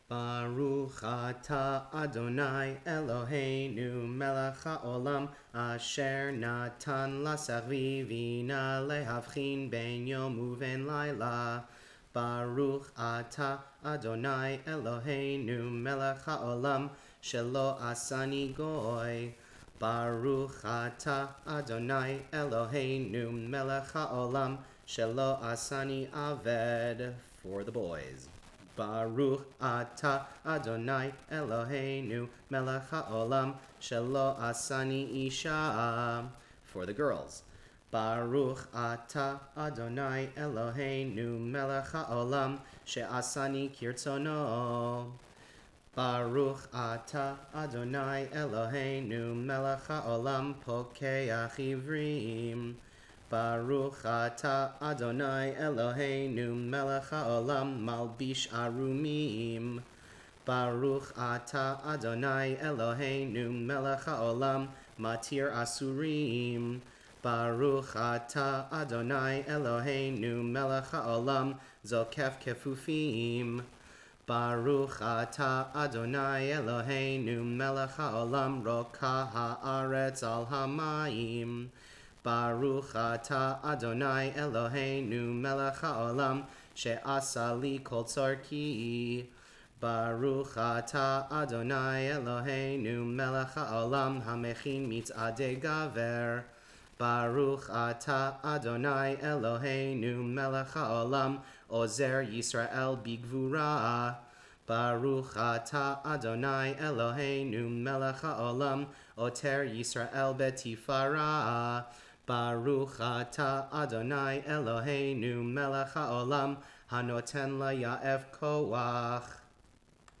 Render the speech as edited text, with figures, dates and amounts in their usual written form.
Baruch atah Adonai Eloheinu melech haolam asher natan lasarvivina lehavchin ben yom uven laila. Baruch atah Adonai Eloheinu melech haolam shelo asani goy. Baruch atah Adonai Eloheinu melech haolam shelo asani aved. For the boys. Baruch atah Adonai Eloheinu melech haolam shelo asani isha. For the girls. Baruch atah Adonai Eloheinu melech haolam she'asani kirtzono. Baruch atah Adonai Eloheinu melech haolam pokeach ivrim. Baruch atah Adonai Eloheinu melech haolam malbish arumim. Baruch atah Adonai Eloheinu melech haolam matir asurim. Baruch atah Adonai Eloheinu melech haolam zokef kefufim. Baruch atah Adonai Eloheinu melech haolam roka haaretz al hamayim. Baruch atah Adonai Eloheinu melech haolam she'asa li kol tzarki. Baruch atah Adonai Eloheinu melech haolam hamechin mitzadei gaver. Baruch atah Adonai Eloheinu melech haolam ozer Yisrael bigvura. Baruch atah Adonai Eloheinu melech haolam oter Yisrael betifara. Baruch atah Adonai Eloheinu melech haolam hanoten la ya'ef koach.